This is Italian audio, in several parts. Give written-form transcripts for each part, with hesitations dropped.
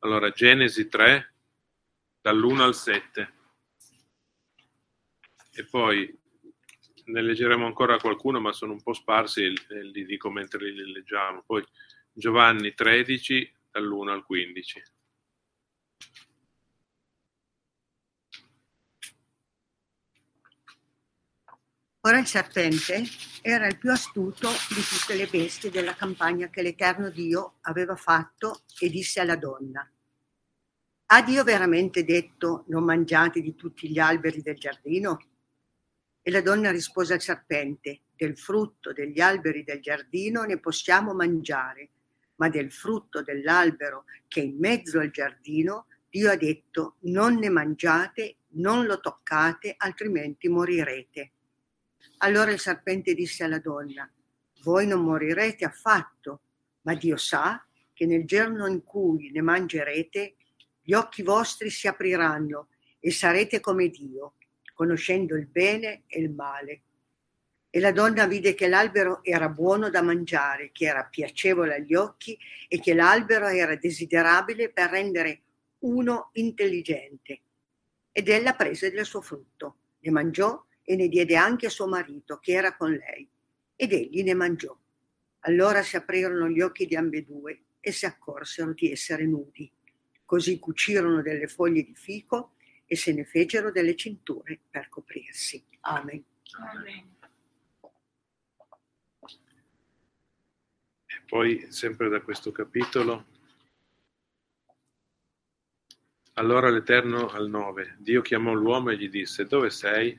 Allora, Genesi 3, dall'1 al 7. E poi ne leggeremo ancora qualcuno, ma sono un po' sparsi e li dico mentre li leggiamo. Poi Giovanni 13, dall'1 al 15. Ora il serpente era il più astuto di tutte le bestie della campagna che l'Eterno Dio aveva fatto e disse alla donna: ha Dio veramente detto non mangiate di tutti gli alberi del giardino? E la donna rispose al serpente: del frutto degli alberi del giardino ne possiamo mangiare, ma del frutto dell'albero che è in mezzo al giardino Dio ha detto non ne mangiate, non lo toccate, altrimenti morirete. Allora il serpente disse alla donna: voi non morirete affatto, ma Dio sa che nel giorno in cui ne mangerete, gli occhi vostri si apriranno e sarete come Dio, conoscendo il bene e il male. E la donna vide che l'albero era buono da mangiare, che era piacevole agli occhi e che l'albero era desiderabile per rendere uno intelligente. Ed ella prese del suo frutto, ne mangiò e ne diede anche a suo marito che era con lei, ed egli ne mangiò. Allora si aprirono gli occhi di ambedue e si accorsero di essere nudi. Così cucirono delle foglie di fico e se ne fecero delle cinture per coprirsi. Amen. Amen. E poi, sempre da questo capitolo, allora l'Eterno al 9, Dio chiamò l'uomo e gli disse: dove sei?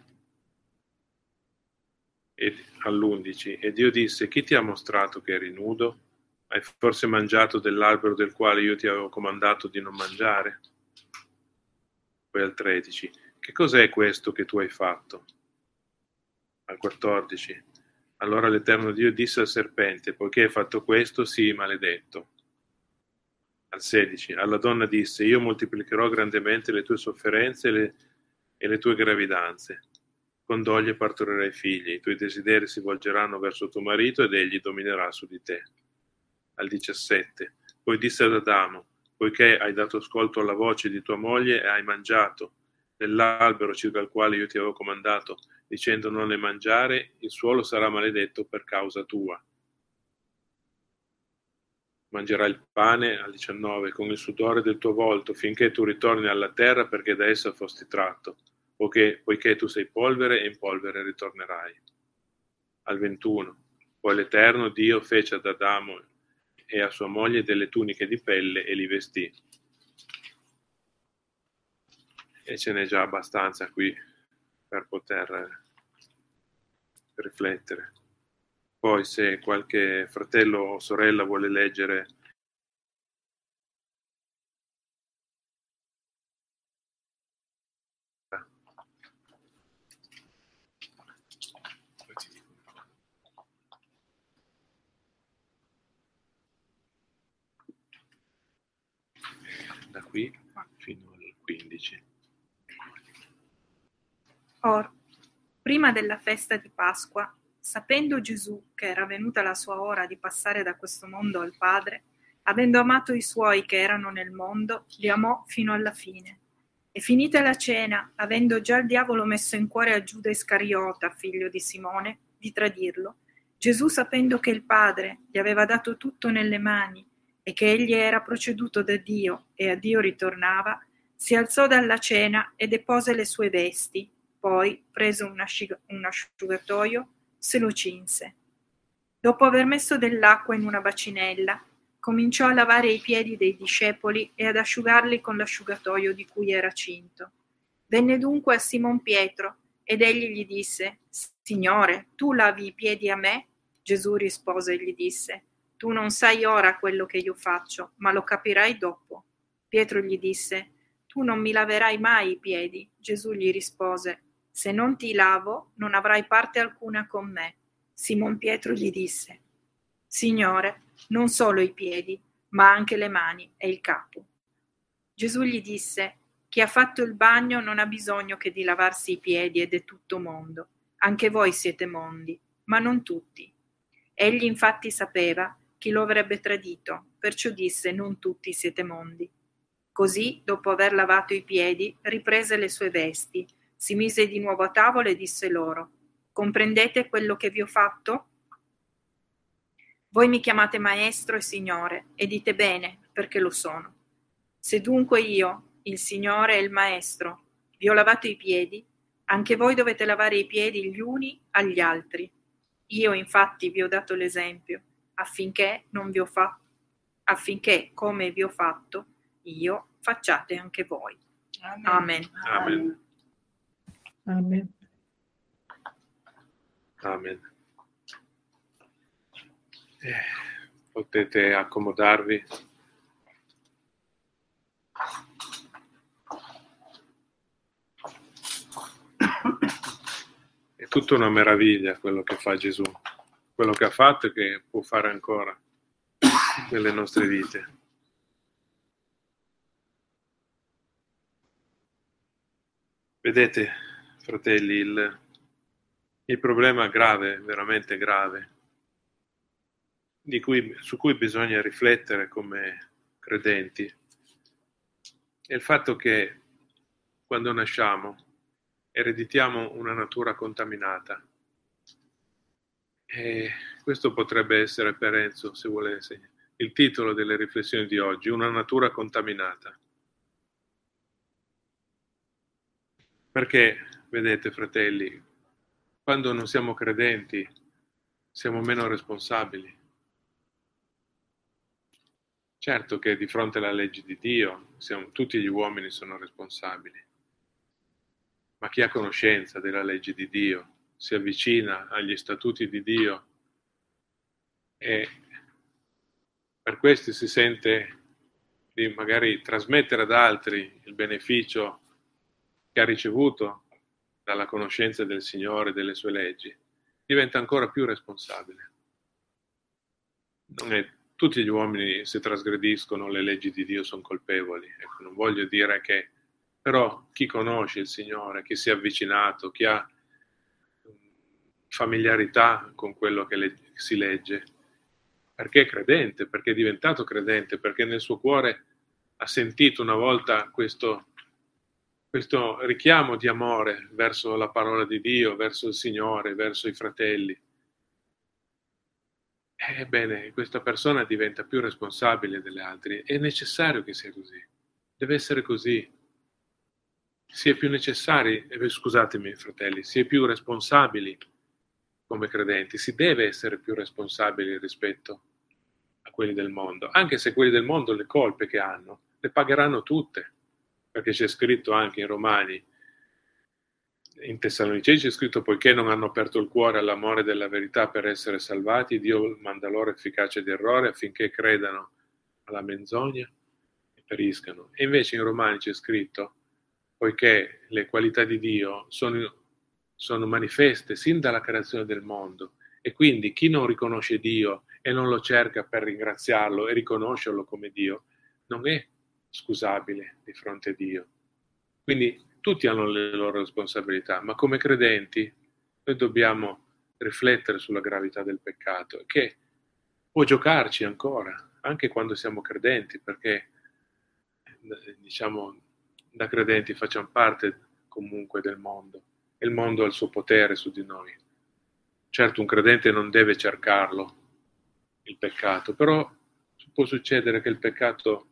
E all'11, e Dio disse: chi ti ha mostrato che eri nudo? Hai forse mangiato dell'albero del quale io ti avevo comandato di non mangiare? Poi al 13, che cos'è questo che tu hai fatto? Al 14, allora l'Eterno Dio disse al serpente: poiché hai fatto questo, sii maledetto. Al 16, alla donna disse: io moltiplicherò grandemente le tue sofferenze e le tue gravidanze. Con doglie partorirai figli, i tuoi desideri si volgeranno verso tuo marito ed egli dominerà su di te. Al 17, poi disse ad Adamo: poiché hai dato ascolto alla voce di tua moglie e hai mangiato dell'albero circa il quale io ti avevo comandato, dicendo non ne mangiare, il suolo sarà maledetto per causa tua. Mangerai il pane, al 19, con il sudore del tuo volto, finché tu ritorni alla terra, perché da essa fosti tratto, poiché tu sei polvere e in polvere ritornerai. Al 21, poi l'Eterno Dio fece ad Adamo e a sua moglie delle tuniche di pelle e li vestì. E ce n'è già abbastanza qui per poter riflettere. Poi se qualche fratello o sorella vuole leggere da qui fino al 15. Or, prima della festa di Pasqua, sapendo Gesù che era venuta la sua ora di passare da questo mondo al Padre, avendo amato i suoi che erano nel mondo, li amò fino alla fine. E finita la cena, avendo già il diavolo messo in cuore a Giuda Iscariota, figlio di Simone, di tradirlo, Gesù, sapendo che il Padre gli aveva dato tutto nelle mani e che egli era proceduto da Dio e a Dio ritornava, si alzò dalla cena e depose le sue vesti. Poi, preso un asciugatoio, se lo cinse. Dopo aver messo dell'acqua in una bacinella, cominciò a lavare i piedi dei discepoli e ad asciugarli con l'asciugatoio di cui era cinto. Venne dunque a Simon Pietro ed egli gli disse: Signore, tu lavi i piedi a me? Gesù rispose e gli disse: tu non sai ora quello che io faccio, ma lo capirai dopo. Pietro gli disse: tu non mi laverai mai i piedi. Gesù gli rispose: se non ti lavo, non avrai parte alcuna con me. Simon Pietro gli disse: Signore, non solo i piedi, ma anche le mani e il capo. Gesù gli disse: chi ha fatto il bagno non ha bisogno che di lavarsi i piedi ed è tutto mondo. Anche voi siete mondi, ma non tutti. Egli infatti sapeva chi lo avrebbe tradito, perciò disse: non tutti siete mondi. Così, dopo aver lavato i piedi, riprese le sue vesti, si mise di nuovo a tavola e disse loro: comprendete quello che vi ho fatto? Voi mi chiamate maestro e signore, e dite bene, perché lo sono. Se dunque io, il Signore e il Maestro, vi ho lavato i piedi, anche voi dovete lavare i piedi gli uni agli altri. Io infatti vi ho dato l'esempio, affinché, come vi ho fatto, io facciate anche voi. Amen. Amen. Amen. Amen. Potete accomodarvi. È tutta una meraviglia quello che fa Gesù, quello che ha fatto e che può fare ancora nelle nostre vite. Vedete, fratelli, il problema grave, veramente grave, su cui bisogna riflettere come credenti, è il fatto che quando nasciamo ereditiamo una natura contaminata. E questo potrebbe essere per Enzo, se vuole, il titolo delle riflessioni di oggi, una natura contaminata. Perché, vedete, fratelli, quando non siamo credenti siamo meno responsabili. Certo che di fronte alla legge di Dio tutti gli uomini sono responsabili, ma chi ha conoscenza della legge di Dio si avvicina agli statuti di Dio e per questo si sente di magari trasmettere ad altri il beneficio che ha ricevuto dalla conoscenza del Signore e delle sue leggi, diventa ancora più responsabile. Tutti gli uomini, se trasgrediscono le leggi di Dio, sono colpevoli. Ecco, non voglio dire che, però chi conosce il Signore, chi si è avvicinato, chi ha familiarità con quello che si legge, perché è credente, perché è diventato credente, perché nel suo cuore ha sentito una volta questo richiamo di amore verso la parola di Dio, verso il Signore, verso i fratelli. Ebbene, questa persona diventa più responsabile delle altre. È necessario che sia così. Deve essere così. Si è più necessari, scusatemi fratelli, si è più responsabili come credenti. Si deve essere più responsabili rispetto a quelli del mondo. Anche se quelli del mondo le colpe che hanno le pagheranno tutte. Perché c'è scritto anche in Romani, in Tessalonicesi c'è scritto: poiché non hanno aperto il cuore all'amore della verità per essere salvati, Dio manda loro efficacia di errore affinché credano alla menzogna e periscano. E invece in Romani c'è scritto: poiché le qualità di Dio sono manifeste sin dalla creazione del mondo, e quindi chi non riconosce Dio e non lo cerca per ringraziarlo e riconoscerlo come Dio, non è scusabile di fronte a Dio. Quindi tutti hanno le loro responsabilità, ma come credenti noi dobbiamo riflettere sulla gravità del peccato, che può giocarci ancora, anche quando siamo credenti, perché diciamo da credenti facciamo parte comunque del mondo, e il mondo ha il suo potere su di noi. Certo, un credente non deve cercarlo, il peccato, però può succedere che il peccato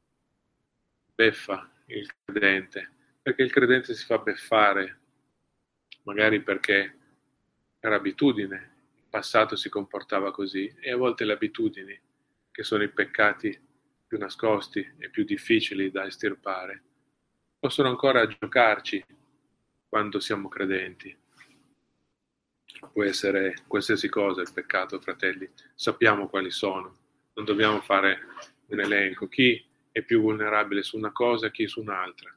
beffa il credente, perché il credente si fa beffare, magari perché per abitudine, in passato si comportava così, e a volte le abitudini, che sono i peccati più nascosti e più difficili da estirpare, possono ancora giocarci quando siamo credenti. Può essere qualsiasi cosa il peccato, fratelli, sappiamo quali sono, non dobbiamo fare un elenco, chi è più vulnerabile su una cosa, chi su un'altra.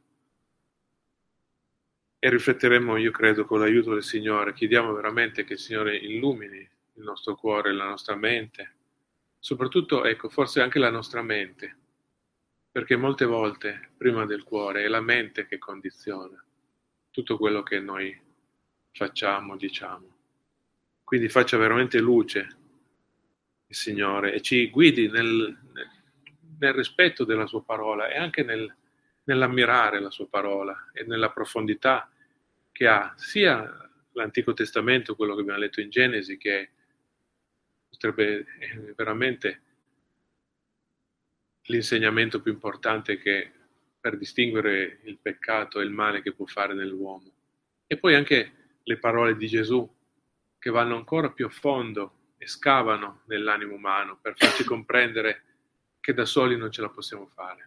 E rifletteremo, io credo, con l'aiuto del Signore, chiediamo veramente che il Signore illumini il nostro cuore, la nostra mente, soprattutto, ecco, forse anche la nostra mente, perché molte volte, prima del cuore, è la mente che condiziona tutto quello che noi facciamo, diciamo. Quindi faccia veramente luce il Signore e ci guidi nel rispetto della sua parola e anche nell'ammirare la sua parola e nella profondità che ha sia l'Antico Testamento, quello che abbiamo letto in Genesi, che potrebbe veramente l'insegnamento più importante che per distinguere il peccato e il male che può fare nell'uomo. E poi anche le parole di Gesù che vanno ancora più a fondo e scavano nell'animo umano per farci comprendere che da soli non ce la possiamo fare.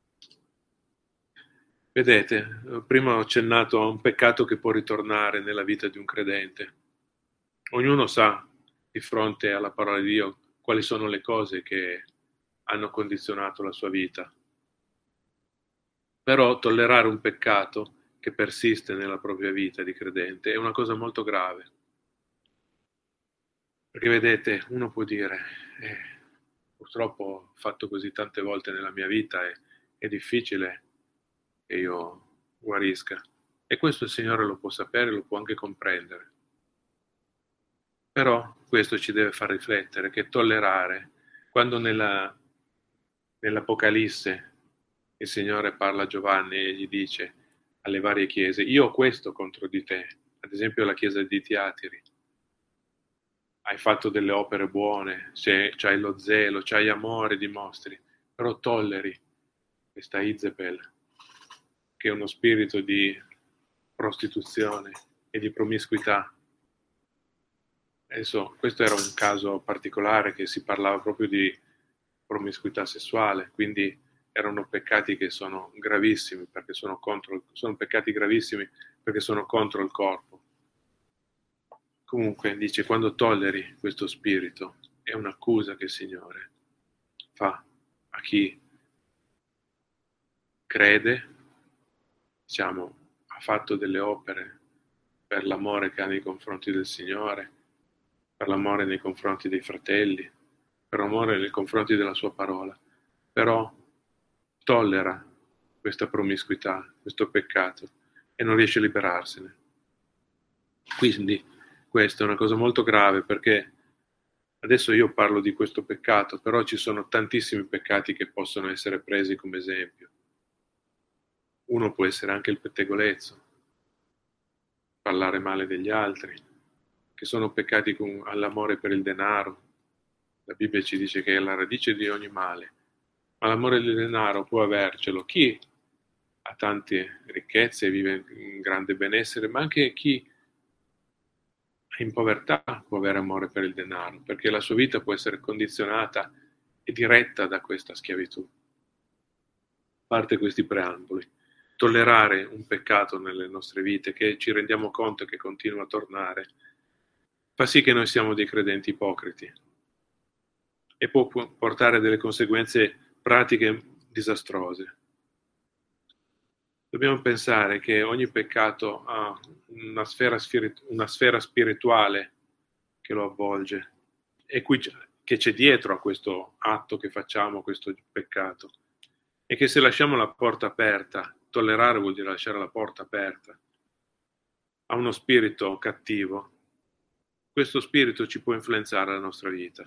Vedete, prima ho accennato a un peccato che può ritornare nella vita di un credente. Ognuno sa di fronte alla parola di Dio quali sono le cose che hanno condizionato la sua vita. Però tollerare un peccato che persiste nella propria vita di credente è una cosa molto grave. Perché vedete, uno può dire, purtroppo ho fatto così tante volte nella mia vita e è difficile che io guarisca. E questo il Signore lo può sapere, lo può anche comprendere. Però questo ci deve far riflettere che tollerare, quando nell'Apocalisse il Signore parla a Giovanni e gli dice alle varie chiese, io ho questo contro di te, ad esempio la chiesa di Tiatiri, hai fatto delle opere buone, c'hai lo zelo, c'hai amore, dimostri, però tolleri questa Izebel, che è uno spirito di prostituzione e di promiscuità. Adesso, questo era un caso particolare che si parlava proprio di promiscuità sessuale, quindi erano peccati che sono gravissimi perché sono peccati gravissimi perché sono contro il corpo. Comunque dice, quando tolleri questo spirito è un'accusa che il Signore fa a chi crede, diciamo, ha fatto delle opere per l'amore che ha nei confronti del Signore, per l'amore nei confronti dei fratelli, per l'amore nei confronti della sua parola, però tollera questa promiscuità, questo peccato e non riesce a liberarsene. Quindi questa è una cosa molto grave, perché adesso io parlo di questo peccato, però ci sono tantissimi peccati che possono essere presi come esempio. Uno può essere anche il pettegolezzo, parlare male degli altri, che sono peccati all'amore per il denaro. La Bibbia ci dice che è la radice di ogni male, ma l'amore del denaro può avercelo chi ha tante ricchezze e vive in grande benessere, ma anche chi in povertà può avere amore per il denaro, perché la sua vita può essere condizionata e diretta da questa schiavitù. A parte questi preamboli, tollerare un peccato nelle nostre vite che ci rendiamo conto che continua a tornare, fa sì che noi siamo dei credenti ipocriti e può portare delle conseguenze pratiche disastrose. Dobbiamo pensare che ogni peccato ha una sfera spirituale che lo avvolge e che c'è dietro a questo atto che facciamo, questo peccato, e che se lasciamo la porta aperta, tollerare vuol dire lasciare la porta aperta a uno spirito cattivo, questo spirito ci può influenzare la nostra vita.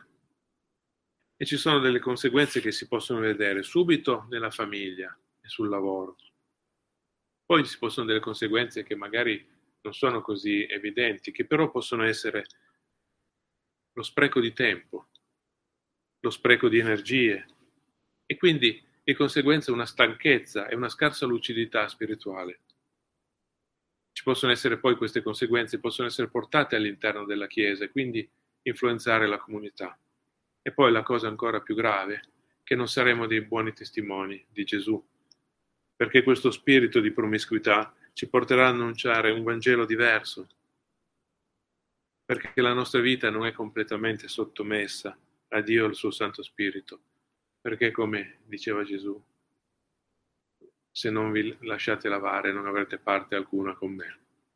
E ci sono delle conseguenze che si possono vedere subito nella famiglia e sul lavoro. Poi ci possono delle conseguenze che magari non sono così evidenti, che però possono essere lo spreco di tempo, lo spreco di energie e quindi di conseguenza una stanchezza e una scarsa lucidità spirituale. Ci possono essere poi queste conseguenze, possono essere portate all'interno della Chiesa e quindi influenzare la comunità. E poi la cosa ancora più grave, che non saremo dei buoni testimoni di Gesù, perché questo spirito di promiscuità ci porterà a annunciare un Vangelo diverso, perché la nostra vita non è completamente sottomessa a Dio e al suo Santo Spirito, perché come diceva Gesù, se non vi lasciate lavare non avrete parte alcuna con me.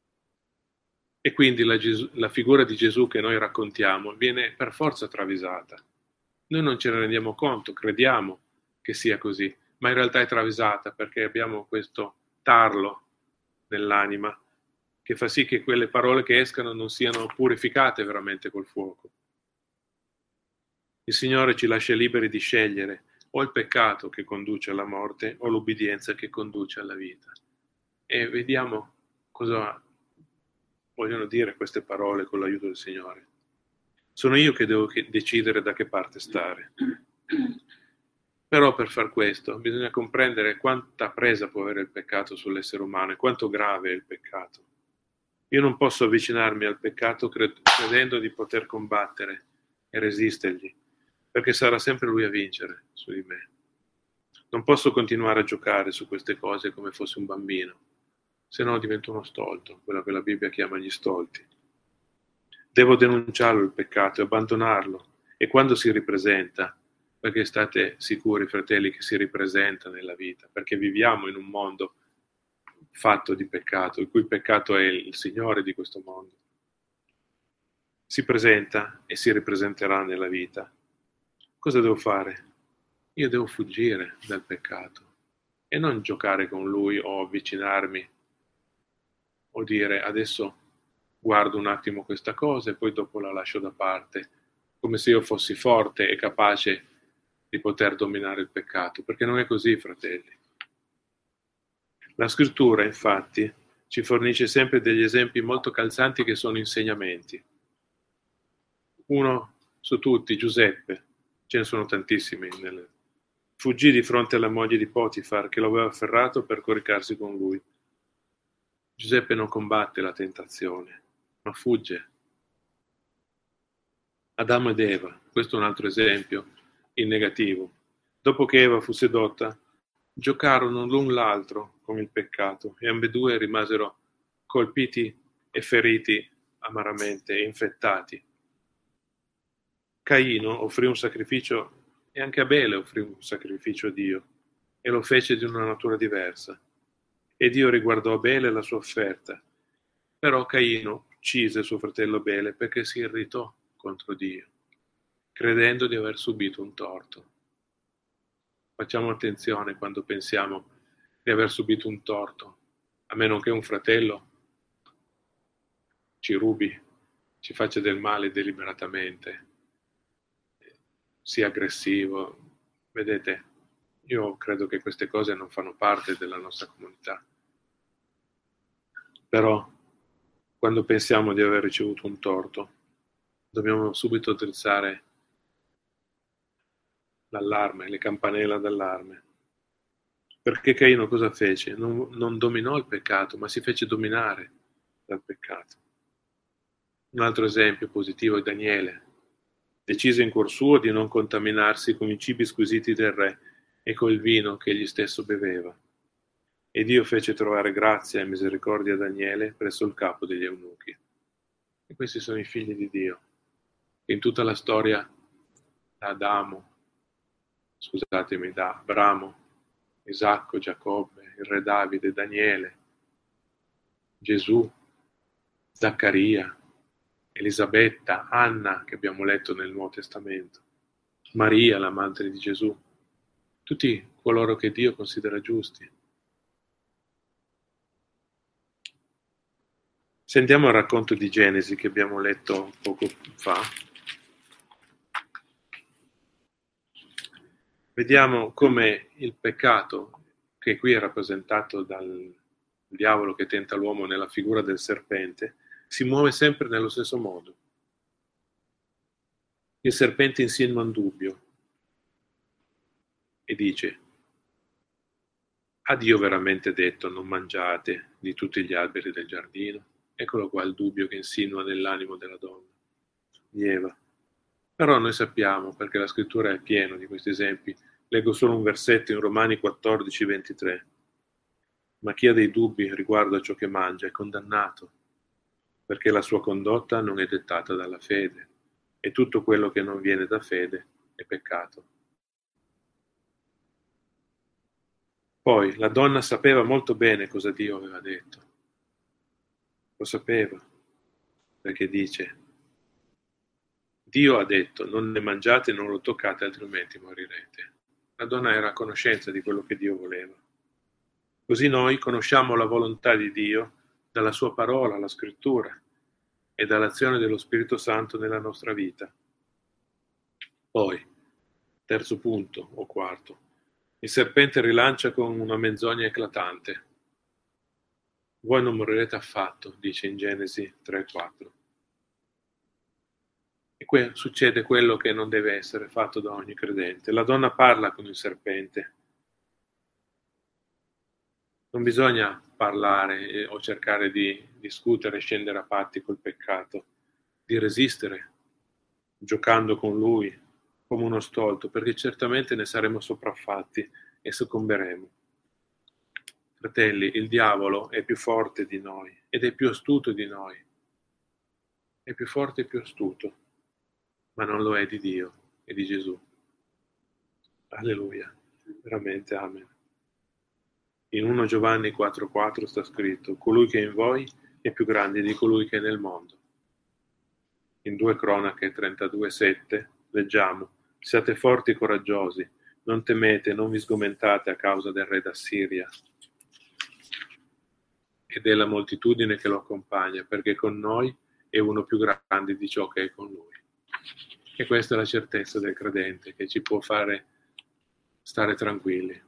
E quindi la figura di Gesù che noi raccontiamo viene per forza travisata. Noi non ce ne rendiamo conto, crediamo che sia così, ma in realtà è travisata perché abbiamo questo tarlo nell'anima che fa sì che quelle parole che escano non siano purificate veramente col fuoco. Il Signore ci lascia liberi di scegliere o il peccato che conduce alla morte o l'ubbidienza che conduce alla vita. E vediamo cosa vogliono dire queste parole con l'aiuto del Signore. Sono io che devo decidere da che parte stare. Però per far questo bisogna comprendere quanta presa può avere il peccato sull'essere umano e quanto grave è il peccato. Io non posso avvicinarmi al peccato credendo di poter combattere e resistergli, perché sarà sempre lui a vincere su di me. Non posso continuare a giocare su queste cose come fosse un bambino, se no divento uno stolto, quello che la Bibbia chiama gli stolti. Devo denunciarlo il peccato e abbandonarlo, e quando si ripresenta, perché state sicuri, fratelli, che si ripresenta nella vita, perché viviamo in un mondo fatto di peccato, in cui il peccato è il Signore di questo mondo. Si presenta e si ripresenterà nella vita. Cosa devo fare? Io devo fuggire dal peccato e non giocare con lui o avvicinarmi o dire adesso guardo un attimo questa cosa e poi dopo la lascio da parte, come se io fossi forte e capace di poter dominare il peccato, perché non è così, fratelli. La scrittura, infatti, ci fornisce sempre degli esempi molto calzanti che sono insegnamenti. Uno su tutti, Giuseppe, ce ne sono tantissimi. Fuggì di fronte alla moglie di Potifar che lo aveva afferrato per coricarsi con lui. Giuseppe non combatte la tentazione, ma fugge. Adamo ed Eva, questo è un altro esempio in negativo. Dopo che Eva fu sedotta, giocarono l'un l'altro con il peccato e ambedue rimasero colpiti e feriti amaramente e infettati. Caino offrì un sacrificio e anche Abele offrì un sacrificio a Dio e lo fece di una natura diversa. E Dio riguardò Abele e la sua offerta. Però Caino uccise suo fratello Abele perché si irritò contro Dio, credendo di aver subito un torto. Facciamo attenzione quando pensiamo di aver subito un torto, a meno che un fratello ci rubi, ci faccia del male deliberatamente, sia aggressivo. Vedete, io credo che queste cose non fanno parte della nostra comunità. Però, quando pensiamo di aver ricevuto un torto, dobbiamo subito drizzare l'allarme, le campanelle d'allarme. Perché Caino cosa fece? Non dominò il peccato, ma si fece dominare dal peccato. Un altro esempio positivo è Daniele. Decise in cuor suo di non contaminarsi con i cibi squisiti del re e col vino che egli stesso beveva. E Dio fece trovare grazia e misericordia a Daniele presso il capo degli eunuchi. E questi sono i figli di Dio. In tutta la storia da Abramo, Isacco, Giacobbe, il re Davide, Daniele, Gesù, Zaccaria, Elisabetta, Anna, che abbiamo letto nel Nuovo Testamento, Maria, la madre di Gesù, tutti coloro che Dio considera giusti. Sentiamo il racconto di Genesi che abbiamo letto poco fa. Vediamo come il peccato, che qui è rappresentato dal diavolo che tenta l'uomo nella figura del serpente, si muove sempre nello stesso modo. Il serpente insinua un dubbio e dice: ha Dio veramente detto non mangiate di tutti gli alberi del giardino? Eccolo qua il dubbio che insinua nell'animo della donna, di Eva. Però noi sappiamo, perché la scrittura è piena di questi esempi, leggo solo un versetto in Romani 14, 23. Ma chi ha dei dubbi riguardo a ciò che mangia è condannato, perché la sua condotta non è dettata dalla fede, e tutto quello che non viene da fede è peccato. Poi la donna sapeva molto bene cosa Dio aveva detto. Lo sapeva, perché dice: Dio ha detto non ne mangiate e non lo toccate altrimenti morirete. La donna era a conoscenza di quello che Dio voleva. Così noi conosciamo la volontà di Dio dalla sua parola, la scrittura, e dall'azione dello Spirito Santo nella nostra vita. Poi, Terzo punto, o quarto. Il serpente rilancia con una menzogna eclatante. Voi non morirete affatto, dice in Genesi 3,4. E qui succede quello che non deve essere fatto da ogni credente. La donna parla con il serpente. Non bisogna parlare o cercare di discutere, scendere a patti col peccato, di resistere, giocando con lui come uno stolto, perché certamente ne saremo sopraffatti e soccomberemo. Fratelli, il diavolo è più forte di noi ed è più astuto di noi. È più forte e più astuto, ma non lo è di Dio e di Gesù. Alleluia, veramente amen. In 1 Giovanni 4,4 sta scritto: colui che è in voi è più grande di colui che è nel mondo. In 2 Cronache 32,7 leggiamo: siate forti e coraggiosi, non temete, non vi sgomentate a causa del re d'Assiria e della moltitudine che lo accompagna, perché con noi è uno più grande di ciò che è con lui. E questa è la certezza del credente, che ci può fare stare tranquilli.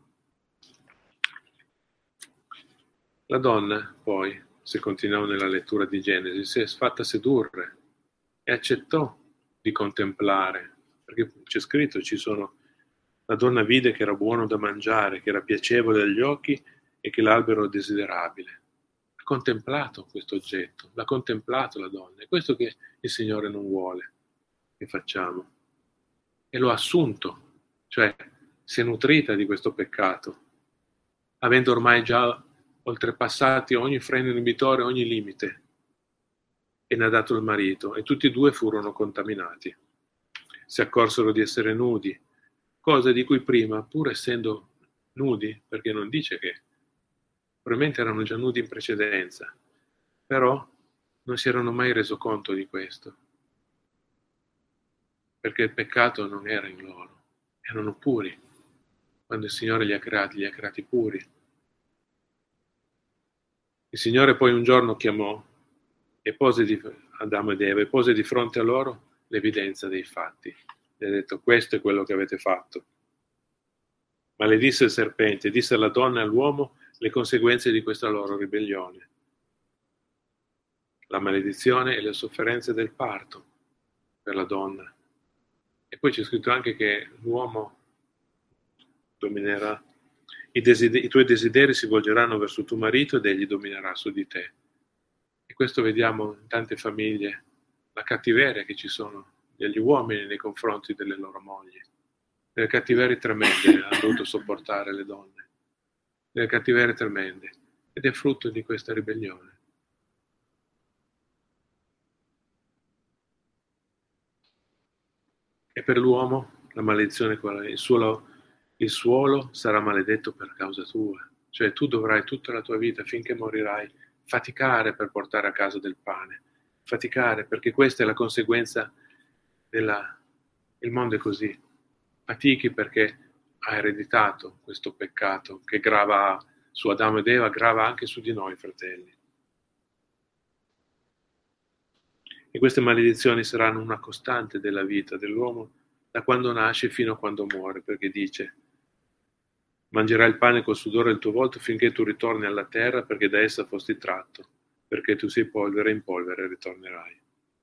La donna, poi, se continuiamo nella lettura di Genesi, si è fatta sedurre e accettò di contemplare, perché c'è scritto, la donna vide che era buono da mangiare, che era piacevole agli occhi e che l'albero era desiderabile. Ha contemplato questo oggetto, l'ha contemplato la donna. È questo che il Signore non vuole che facciamo. E lo ha assunto, cioè si è nutrita di questo peccato, avendo ormai già oltrepassati ogni freno inibitore, ogni limite, e ne ha dato il marito, e tutti e due furono contaminati. Si accorsero di essere nudi, cosa di cui prima, pur essendo nudi, perché non dice che probabilmente erano già nudi in precedenza, però non si erano mai reso conto di questo, perché il peccato non era in loro, erano puri. Quando il Signore li ha creati puri. Il Signore poi un giorno chiamò e Adamo ed Eva e pose di fronte a loro l'evidenza dei fatti. Gli ha detto: questo è quello che avete fatto. Maledisse il serpente, disse alla donna e all'uomo le conseguenze di questa loro ribellione. La maledizione e le sofferenze del parto per la donna. E poi c'è scritto anche che l'uomo dominerà. I tuoi desideri si volgeranno verso tuo marito ed egli dominerà su di te. E questo vediamo in tante famiglie, la cattiveria che ci sono degli uomini nei confronti delle loro mogli. Delle cattiverie tremende hanno dovuto sopportare le donne. Delle cattiverie tremende. Ed è frutto di questa ribellione. E per l'uomo la maledizione qual è? Il suolo sarà maledetto per causa tua. Cioè tu dovrai tutta la tua vita, finché morirai, faticare per portare a casa del pane. Faticare, perché questa è la conseguenza il mondo è così. Fatichi perché hai ereditato questo peccato che grava su Adamo ed Eva, grava anche su di noi, fratelli. E queste maledizioni saranno una costante della vita dell'uomo da quando nasce fino a quando muore, perché dice: mangerai il pane col sudore del tuo volto finché tu ritorni alla terra, perché da essa fosti tratto, perché tu sei polvere e in polvere ritornerai.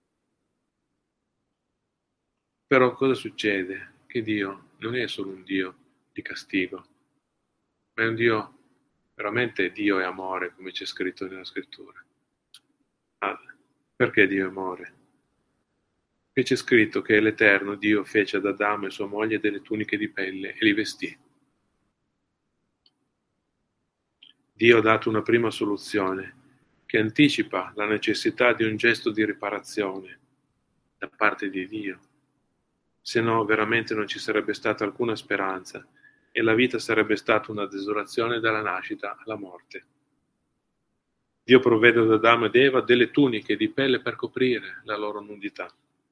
Però cosa succede? Che Dio non è solo un Dio di castigo, ma è un Dio, veramente Dio è amore, come c'è scritto nella scrittura. Perché Dio è amore? Perché c'è scritto che l'Eterno Dio fece ad Adamo e sua moglie delle tuniche di pelle e li vestì. Dio ha dato una prima soluzione che anticipa la necessità di un gesto di riparazione da parte di Dio. Se no, veramente non ci sarebbe stata alcuna speranza e la vita sarebbe stata una desolazione dalla nascita alla morte. Dio provvede ad Adamo ed Eva delle tuniche di pelle per coprire la loro nudità.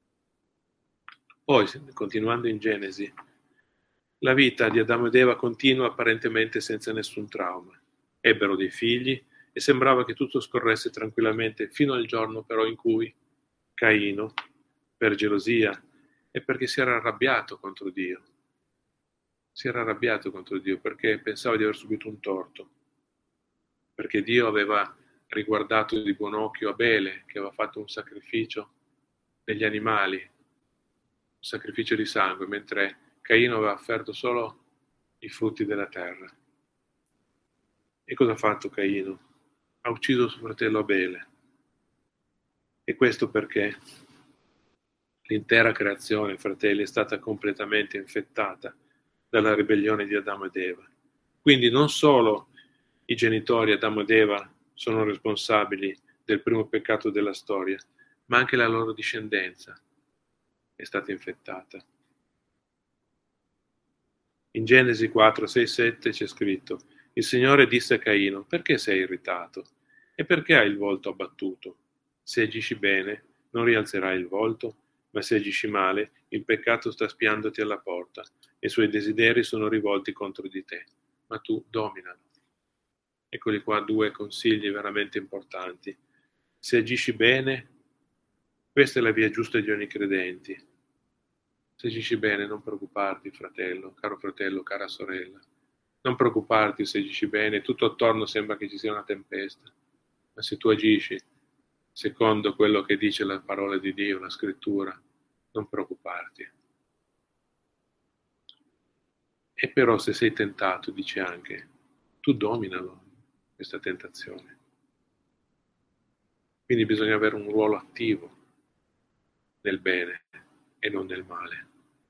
Poi, continuando in Genesi, la vita di Adamo ed Eva continua apparentemente senza nessun trauma. Ebbero dei figli e sembrava che tutto scorresse tranquillamente fino al giorno però in cui Caino, per gelosia e perché si era arrabbiato contro Dio, si era arrabbiato contro Dio perché pensava di aver subito un torto, perché Dio aveva riguardato di buon occhio Abele, che aveva fatto un sacrificio degli animali, un sacrificio di sangue, mentre Caino aveva offerto solo i frutti della terra. E cosa ha fatto Caino? Ha ucciso suo fratello Abele. E questo perché l'intera creazione, fratelli, è stata completamente infettata dalla ribellione di Adamo ed Eva. Quindi non solo i genitori Adamo ed Eva sono responsabili del primo peccato della storia, ma anche la loro discendenza è stata infettata. In Genesi 4, 6, 7 c'è scritto: il Signore disse a Caino: perché sei irritato? E perché hai il volto abbattuto? Se agisci bene, non rialzerai il volto, ma se agisci male, il peccato sta spiandoti alla porta, e i suoi desideri sono rivolti contro di te, ma tu dominalo. Eccoli qua 2 consigli veramente importanti. Se agisci bene, questa è la via giusta di ogni credente. Se agisci bene, non preoccuparti, fratello, caro fratello, cara sorella. Non preoccuparti se agisci bene, tutto attorno sembra che ci sia una tempesta, ma se tu agisci secondo quello che dice la parola di Dio, la scrittura, non preoccuparti. E però se sei tentato, dice anche, tu dominalo, questa tentazione. Quindi bisogna avere un ruolo attivo nel bene e non nel male.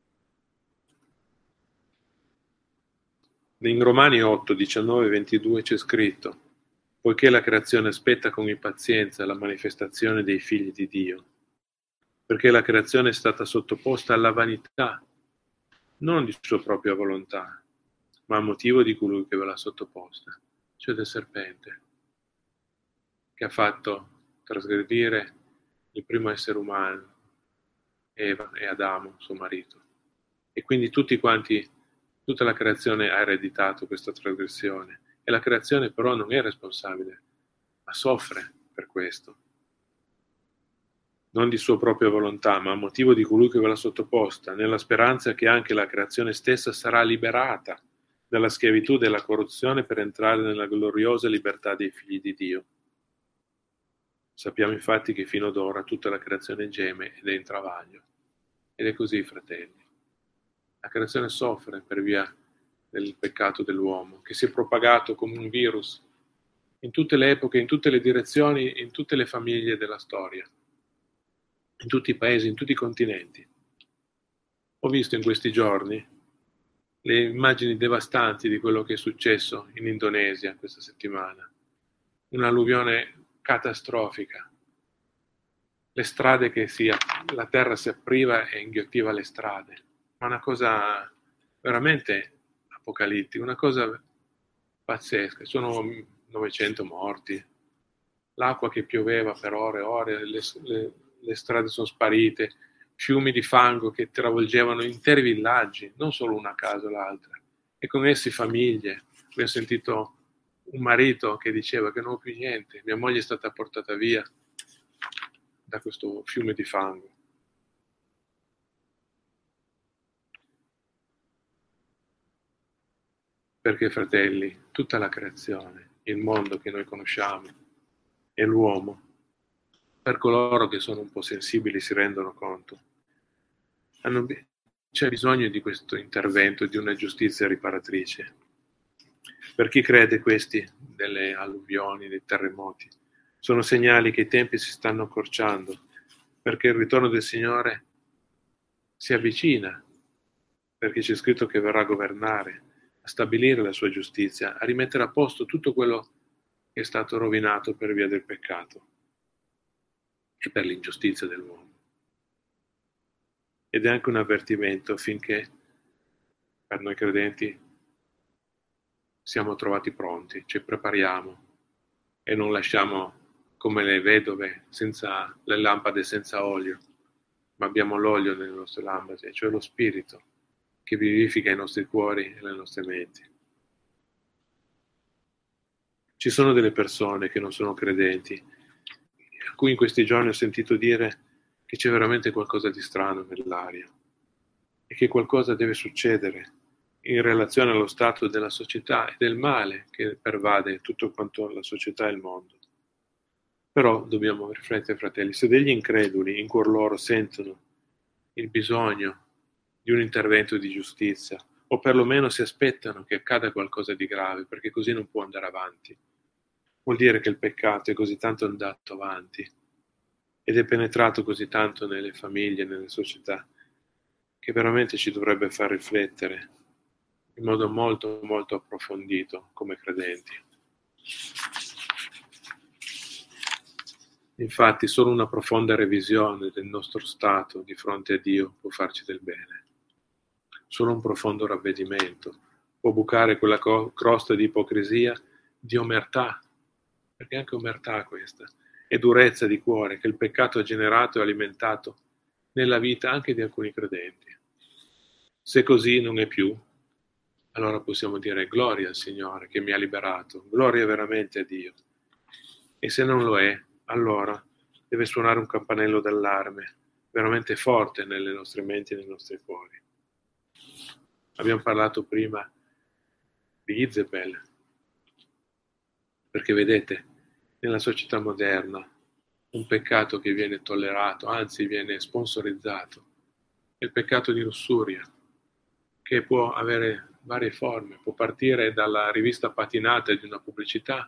In Romani 8, 19 e 22 c'è scritto: poiché la creazione aspetta con impazienza la manifestazione dei figli di Dio, perché la creazione è stata sottoposta alla vanità, non di sua propria volontà, ma a motivo di colui che ve l'ha sottoposta, cioè del serpente, che ha fatto trasgredire il primo essere umano, Eva e Adamo, suo marito. E quindi tutta la creazione ha ereditato questa trasgressione. E la creazione però non è responsabile, ma soffre per questo. Non di sua propria volontà, ma a motivo di colui che ve l'ha sottoposta, nella speranza che anche la creazione stessa sarà liberata dalla schiavitù della corruzione per entrare nella gloriosa libertà dei figli di Dio. Sappiamo infatti che fino ad ora tutta la creazione geme ed è in travaglio. Ed è così, fratelli. La creazione soffre per via del peccato dell'uomo, che si è propagato come un virus in tutte le epoche, in tutte le direzioni, in tutte le famiglie della storia, in tutti i paesi, in tutti i continenti. Ho visto in questi giorni le immagini devastanti di quello che è successo in Indonesia questa settimana. Un'alluvione catastrofica. Le strade la terra si apriva e inghiottiva le strade. Ma una cosa veramente apocalittica, una cosa pazzesca. Sono 900 morti. L'acqua che pioveva per ore e ore, le strade sono sparite, fiumi di fango che travolgevano interi villaggi, non solo una casa o l'altra, e con essi famiglie. Abbiamo sentito un marito che diceva che non ho più niente, mia moglie è stata portata via da questo fiume di fango. Perché, fratelli, tutta la creazione, il mondo che noi conosciamo e l'uomo, per coloro che sono un po' sensibili si rendono conto, c'è bisogno di questo intervento, di una giustizia riparatrice. Per chi crede questi, delle alluvioni, dei terremoti, sono segnali che i tempi si stanno accorciando, perché il ritorno del Signore si avvicina, perché c'è scritto che verrà a governare, a stabilire la sua giustizia, a rimettere a posto tutto quello che è stato rovinato per via del peccato e per l'ingiustizia dell'uomo. Ed è anche un avvertimento affinché per noi credenti siamo trovati pronti, ci prepariamo e non lasciamo come le vedove senza le lampade senza olio, ma abbiamo l'olio nelle nostre lampade, cioè lo Spirito che vivifica i nostri cuori e le nostre menti. Ci sono delle persone che non sono credenti, a cui in questi giorni ho sentito dire che c'è veramente qualcosa di strano nell'aria e che qualcosa deve succedere in relazione allo stato della società e del male che pervade tutto quanto la società e il mondo. Però dobbiamo riflettere, fratelli, se degli increduli in cuor loro sentono il bisogno di un intervento di giustizia, o perlomeno si aspettano che accada qualcosa di grave, perché così non può andare avanti, vuol dire che il peccato è così tanto andato avanti ed è penetrato così tanto nelle famiglie, nelle società, che veramente ci dovrebbe far riflettere in modo molto, molto approfondito come credenti. Infatti, solo una profonda revisione del nostro stato di fronte a Dio può farci del bene. Solo un profondo ravvedimento può bucare quella crosta di ipocrisia, di omertà, perché anche omertà questa, e durezza di cuore che il peccato ha generato e alimentato nella vita anche di alcuni credenti. Se così non è più, allora possiamo dire gloria al Signore che mi ha liberato, gloria veramente a Dio. E se non lo è, allora deve suonare un campanello d'allarme veramente forte nelle nostre menti e nei nostri cuori. Abbiamo parlato prima di Jezebel, perché vedete, nella società moderna un peccato che viene tollerato, anzi viene sponsorizzato, è il peccato di lussuria, che può avere varie forme, può partire dalla rivista patinata di una pubblicità.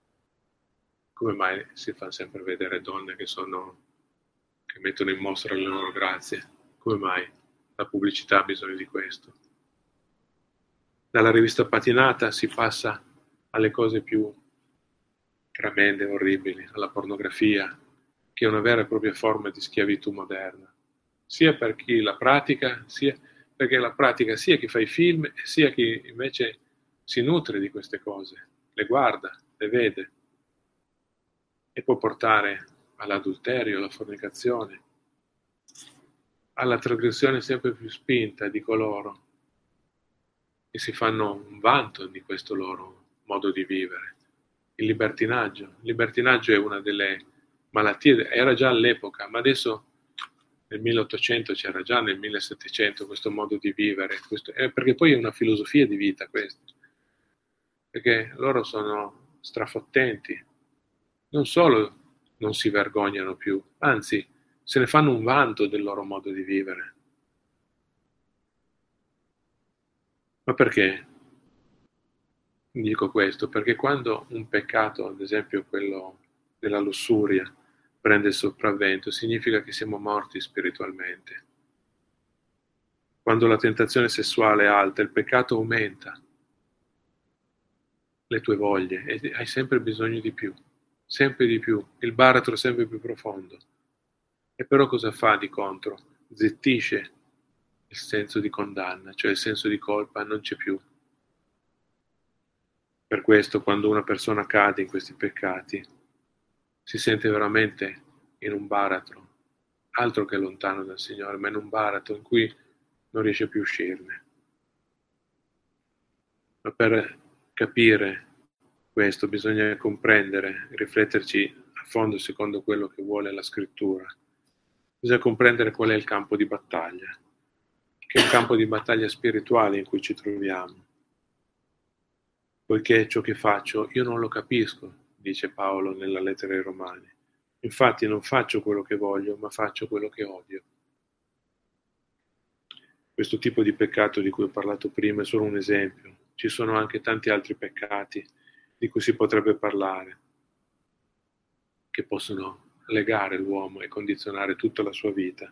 Come mai si fa sempre vedere donne che mettono in mostra le loro grazie? Come mai la pubblicità ha bisogno di questo? Dalla rivista patinata si passa alle cose più tremende e orribili, alla pornografia, che è una vera e propria forma di schiavitù moderna, sia per chi la pratica, sia perché la pratica sia chi fa i film, sia chi invece si nutre di queste cose, le guarda, le vede, e può portare all'adulterio, alla fornicazione, alla trasgressione sempre più spinta di coloro che si fanno un vanto di questo loro modo di vivere. Il libertinaggio. Il libertinaggio è una delle malattie, era già all'epoca, ma adesso nel 1800 c'era già, nel 1700 questo modo di vivere, perché poi è una filosofia di vita questa, perché loro sono strafottenti, non solo non si vergognano più, anzi se ne fanno un vanto del loro modo di vivere. Ma perché dico questo? Perché quando un peccato, ad esempio quello della lussuria, prende il sopravvento, significa che siamo morti spiritualmente. Quando la tentazione sessuale è alta, il peccato aumenta le tue voglie e hai sempre bisogno di più, il baratro è sempre più profondo. E però cosa fa di contro? Zittisce il senso di condanna, cioè il senso di colpa non c'è più. Per questo quando una persona cade in questi peccati si sente veramente in un baratro, altro che lontano dal Signore, ma in un baratro in cui non riesce più a uscirne. Ma per capire questo bisogna comprendere, rifletterci a fondo secondo quello che vuole la Scrittura. Bisogna comprendere qual è il campo di battaglia, che è un campo di battaglia spirituale in cui ci troviamo. Poiché ciò che faccio io non lo capisco, dice Paolo nella lettera ai Romani. Infatti non faccio quello che voglio, ma faccio quello che odio. Questo tipo di peccato di cui ho parlato prima è solo un esempio. Ci sono anche tanti altri peccati di cui si potrebbe parlare, che possono legare l'uomo e condizionare tutta la sua vita.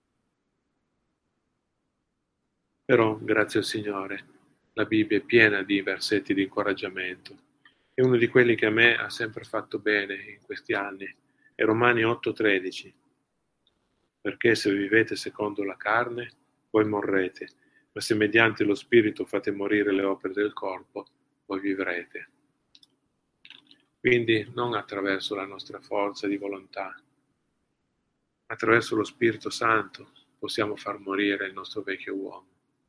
Però, grazie al Signore, la Bibbia è piena di versetti di incoraggiamento. E uno di quelli che a me ha sempre fatto bene in questi anni è Romani 8,13. Perché se vivete secondo la carne, voi morrete, ma se mediante lo Spirito fate morire le opere del corpo, voi vivrete. Quindi non attraverso la nostra forza di volontà, attraverso lo Spirito Santo possiamo far morire il nostro vecchio uomo.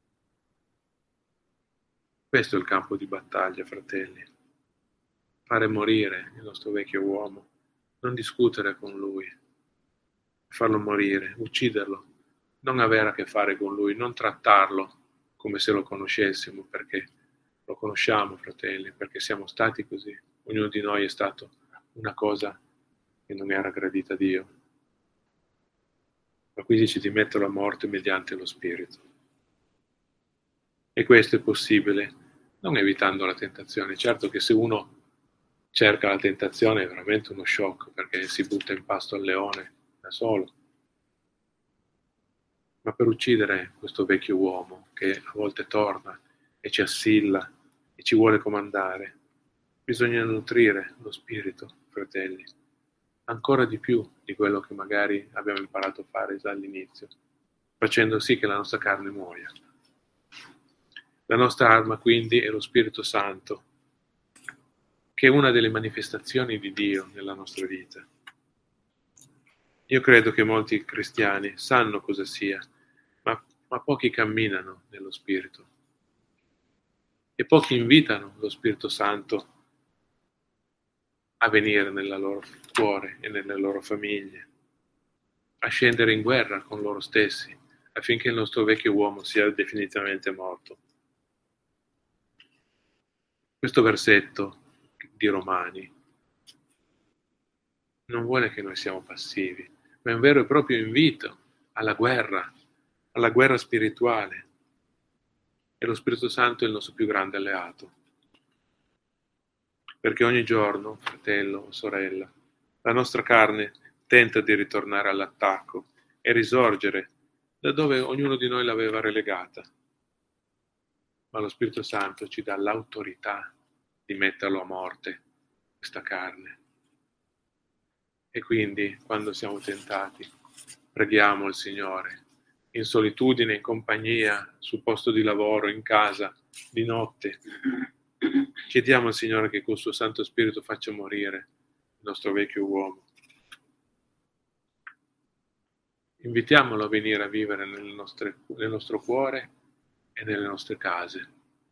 Questo è il campo di battaglia, fratelli. Fare morire il nostro vecchio uomo, non discutere con lui, farlo morire, ucciderlo, non avere a che fare con lui, non trattarlo come se lo conoscessimo, perché lo conosciamo, fratelli, perché siamo stati così. Ognuno di noi è stato una cosa che non era gradita a Dio. Ma qui dice di metterlo a morte mediante lo Spirito. E questo è possibile non evitando la tentazione. Certo che se uno cerca la tentazione è veramente uno shock, perché si butta in pasto al leone da solo. Ma per uccidere questo vecchio uomo che a volte torna e ci assilla e ci vuole comandare, bisogna nutrire lo spirito, fratelli, ancora di più di quello che magari abbiamo imparato a fare dall'inizio, facendo sì che la nostra carne muoia. La nostra arma quindi è lo Spirito Santo, che è una delle manifestazioni di Dio nella nostra vita. Io credo che molti cristiani sanno cosa sia, ma pochi camminano nello Spirito. E pochi invitano lo Spirito Santo a venire nel loro cuore e nelle loro famiglie, a scendere in guerra con loro stessi, affinché il nostro vecchio uomo sia definitivamente morto. Questo versetto di Romani non vuole che noi siamo passivi, ma è un vero e proprio invito alla guerra spirituale. E lo Spirito Santo è il nostro più grande alleato. Perché ogni giorno, fratello o sorella, la nostra carne tenta di ritornare all'attacco e risorgere da dove ognuno di noi l'aveva relegata. Ma lo Spirito Santo ci dà l'autorità di metterlo a morte, questa carne. E quindi, quando siamo tentati, preghiamo il Signore, in solitudine, in compagnia, sul posto di lavoro, in casa, di notte. Chiediamo al Signore che col suo Santo Spirito faccia morire il nostro vecchio uomo. Invitiamolo a venire a vivere nel nostro cuore e nelle nostre case.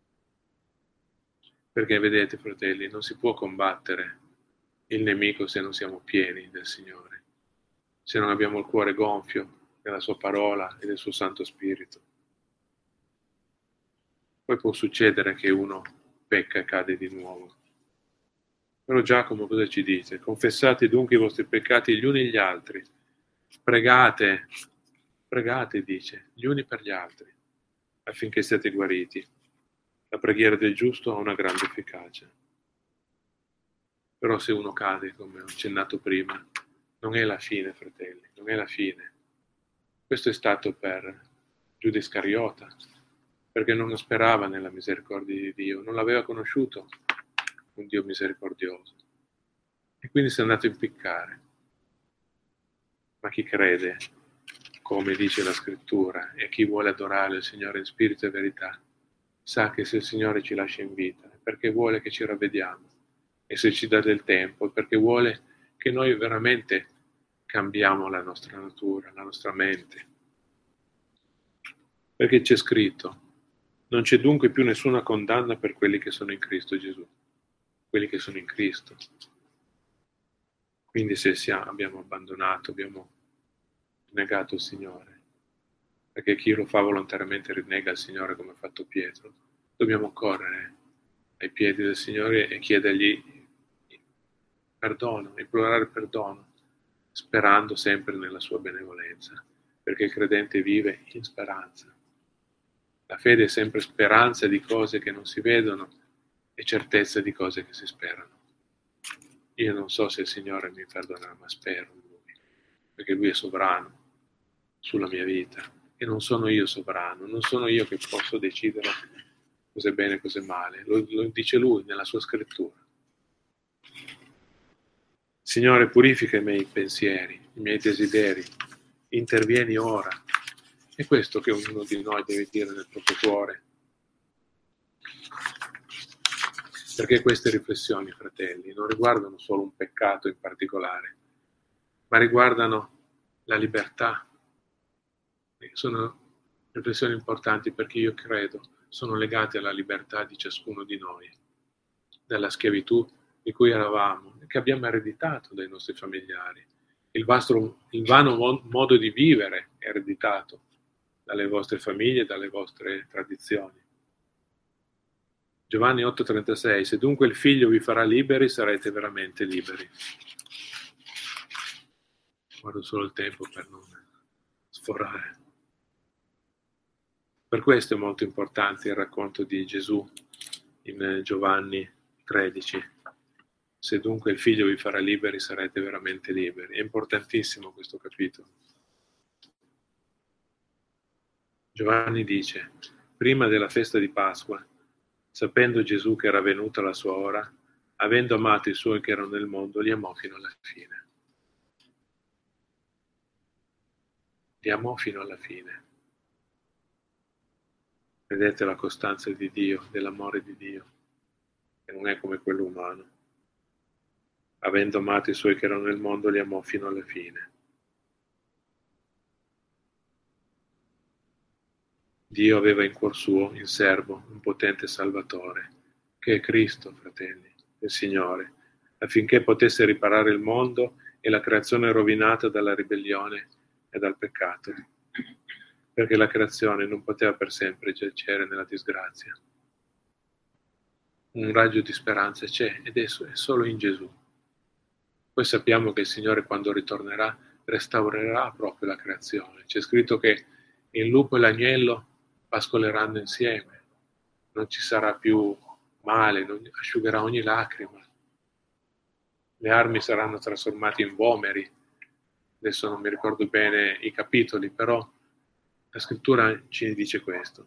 Perché vedete, fratelli, non si può combattere il nemico se non siamo pieni del Signore, se non abbiamo il cuore gonfio della sua parola e del suo Santo Spirito. Poi può succedere che uno pecca e cade di nuovo. Però Giacomo cosa ci dice? Confessate dunque i vostri peccati gli uni e gli altri. Pregate, dice, gli uni per gli altri, affinché siate guariti. La preghiera del giusto ha una grande efficacia. Però se uno cade, come ho accennato prima, non è la fine, fratelli, non è la fine. Questo è stato per Giuda Iscariota, perché non sperava nella misericordia di Dio, non l'aveva conosciuto un Dio misericordioso. E quindi si è andato a impiccare. Ma chi crede, come dice la Scrittura, e chi vuole adorare il Signore in spirito e verità, sa che se il Signore ci lascia in vita è perché vuole che ci ravvediamo, e se ci dà del tempo è perché vuole che noi veramente cambiamo la nostra natura, la nostra mente. Perché c'è scritto: non c'è dunque più nessuna condanna per quelli che sono in Cristo Gesù, quelli che sono in Cristo. Quindi se abbiamo abbandonato, abbiamo negato il Signore, perché chi lo fa volontariamente rinnega il Signore come ha fatto Pietro, dobbiamo correre ai piedi del Signore e chiedergli perdono, implorare perdono, sperando sempre nella sua benevolenza, perché il credente vive in speranza. La fede è sempre speranza di cose che non si vedono e certezza di cose che si sperano. Io non so se il Signore mi perdonerà, ma spero in Lui, perché Lui è sovrano sulla mia vita e non sono io sovrano, non sono io che posso decidere cosa è bene e cosa è male, lo dice Lui nella sua scrittura. Signore, purifica i miei pensieri, i miei desideri, intervieni ora. È questo che ognuno di noi deve dire nel proprio cuore. Perché queste riflessioni, fratelli, non riguardano solo un peccato in particolare, ma riguardano la libertà. Sono riflessioni importanti perché io credo sono legate alla libertà di ciascuno di noi, dalla schiavitù di cui eravamo, che abbiamo ereditato dai nostri familiari. Il vano modo di vivere è ereditato dalle vostre famiglie, dalle vostre tradizioni. Giovanni 8,36: se dunque il Figlio vi farà liberi, sarete veramente liberi. Guardo solo il tempo per non sforare. Per questo è molto importante il racconto di Gesù in Giovanni 13. Se dunque il Figlio vi farà liberi, sarete veramente liberi. È importantissimo questo capitolo. Giovanni dice: prima della festa di Pasqua, sapendo Gesù che era venuta la sua ora, avendo amato i suoi che erano nel mondo, li amò fino alla fine. Li amò fino alla fine. Vedete la costanza di Dio, dell'amore di Dio, che non è come quello umano. Avendo amato i suoi che erano nel mondo, li amò fino alla fine. Dio aveva in cuor suo, in serbo, un potente Salvatore, che è Cristo, fratelli, il Signore, affinché potesse riparare il mondo e la creazione rovinata dalla ribellione e dal peccato, perché la creazione non poteva per sempre giacere nella disgrazia. Un raggio di speranza c'è ed è solo in Gesù. Poi sappiamo che il Signore, quando ritornerà, restaurerà proprio la creazione. C'è scritto che il lupo e l'agnello pascoleranno insieme, non ci sarà più male, asciugherà ogni lacrima. Le armi saranno trasformate in vomeri. Adesso non mi ricordo bene i capitoli, però la scrittura ci dice questo.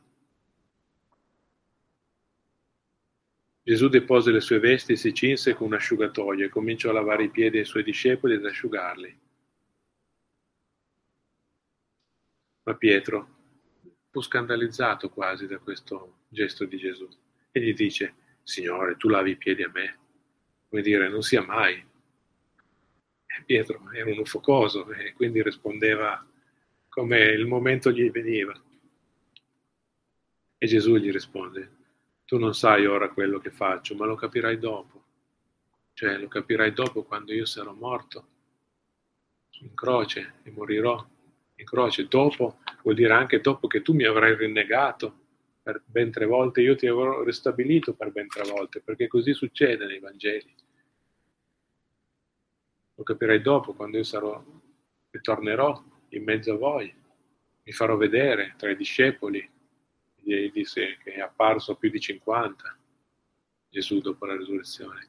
Gesù depose le sue vesti e si cinse con un asciugatoio e cominciò a lavare i piedi ai suoi discepoli ed asciugarli. Ma Pietro fu scandalizzato quasi da questo gesto di Gesù e gli dice: Signore, tu lavi i piedi a me? Come dire, non sia mai. E Pietro era uno focoso e quindi rispondeva come il momento gli veniva. E Gesù gli risponde: tu non sai ora quello che faccio, ma lo capirai dopo. Cioè lo capirai dopo, quando io sarò morto in croce e morirò in croce. Dopo vuol dire anche dopo che tu mi avrai rinnegato per ben 3 volte, io ti avrò ristabilito per ben 3 volte, perché così succede nei Vangeli. Lo capirai dopo, quando io ritornerò in mezzo a voi, mi farò vedere tra i discepoli. Gli disse che è apparso a più di 50 Gesù dopo la risurrezione,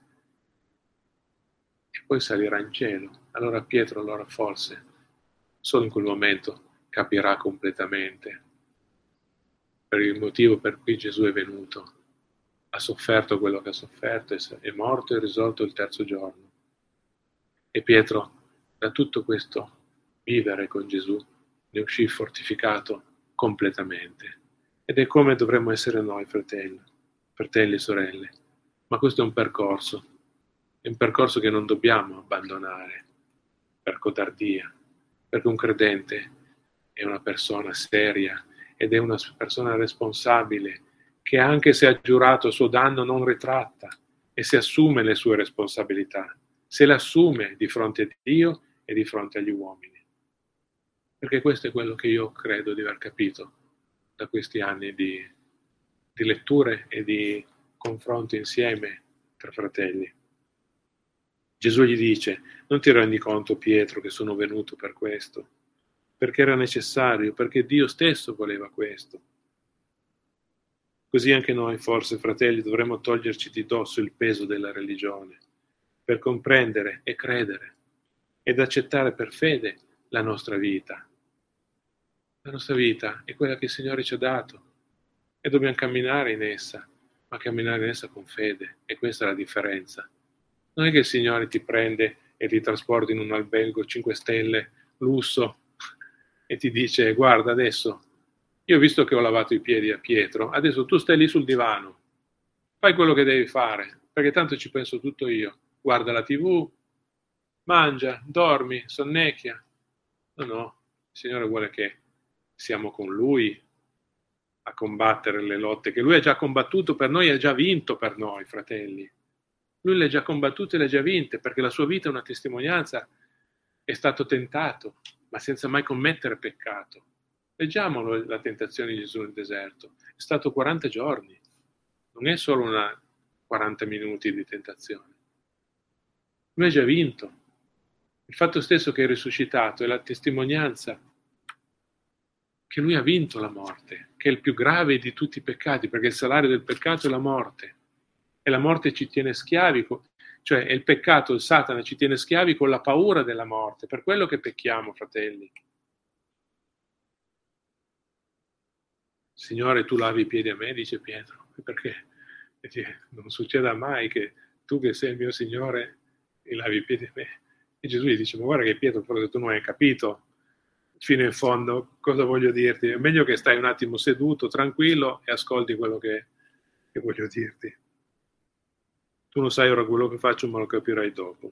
e poi salirà in cielo. Allora Pietro forse solo in quel momento capirà completamente per il motivo per cui Gesù è venuto, ha sofferto quello che ha sofferto, è morto e risorto il 3° giorno. E Pietro, da tutto questo vivere con Gesù, ne uscì fortificato completamente. Ed è come dovremmo essere noi, fratelli e sorelle. Ma questo è un percorso che non dobbiamo abbandonare per codardia, perché un credente è una persona seria ed è una persona responsabile, che anche se ha giurato il suo danno non ritratta e si assume le sue responsabilità, se le assume di fronte a Dio e di fronte agli uomini. Perché questo è quello che io credo di aver capito da questi anni di letture e di confronto insieme tra fratelli. Gesù gli dice: non ti rendi conto, Pietro, che sono venuto per questo? Perché era necessario, perché Dio stesso voleva questo. Così anche noi, forse, fratelli, dovremmo toglierci di dosso il peso della religione, per comprendere e credere ed accettare per fede la nostra vita. La nostra vita è quella che il Signore ci ha dato e dobbiamo camminare in essa, ma camminare in essa con fede, e questa è la differenza. Non è che il Signore ti prende e ti trasporta in un albergo 5 stelle, lusso, e ti dice: guarda, adesso io ho visto che ho lavato i piedi a Pietro, adesso tu stai lì sul divano, fai quello che devi fare, perché tanto ci penso tutto io. Guarda la TV, mangia, dormi, sonnecchia. No, il Signore vuole che siamo con Lui a combattere le lotte che Lui ha già combattuto per noi, ha già vinto per noi, fratelli. Lui le ha già combattute e le ha già vinte, perché la sua vita è una testimonianza. È stato tentato, ma senza mai commettere peccato. Leggiamolo, la tentazione di Gesù nel deserto. È stato 40 giorni, non è solo una 40 minuti di tentazione. Lui ha già vinto. Il fatto stesso che è risuscitato è la testimonianza che lui ha vinto la morte, che è il più grave di tutti i peccati, perché il salario del peccato è la morte. E la morte ci tiene schiavi, cioè è il peccato, il Satana ci tiene schiavi con la paura della morte. Per quello che pecchiamo, fratelli. Signore, tu lavi i piedi a me, dice Pietro, perché non succeda mai che tu che sei il mio Signore lavi i piedi a me. E Gesù gli dice, ma guarda che Pietro, forse tu non hai capito fino in fondo cosa voglio dirti. È meglio che stai un attimo seduto, tranquillo, e ascolti quello che voglio dirti. Tu non sai ora quello che faccio, ma lo capirai dopo.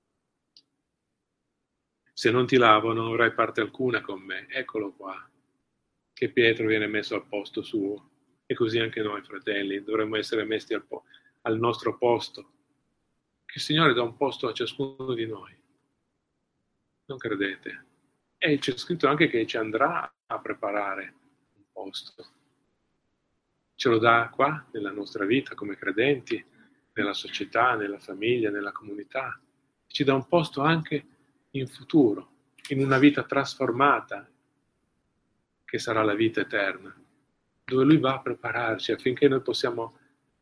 Se non ti lavo non avrai parte alcuna con me. Eccolo qua, che Pietro viene messo al posto suo. E così anche noi, fratelli, dovremmo essere messi al nostro posto. Che il Signore dà un posto a ciascuno di noi. Non credete? E c'è scritto anche che ci andrà a preparare un posto. Ce lo dà qua, nella nostra vita, come credenti, nella società, nella famiglia, nella comunità. Ci dà un posto anche in futuro, in una vita trasformata, che sarà la vita eterna, dove Lui va a prepararci affinché noi possiamo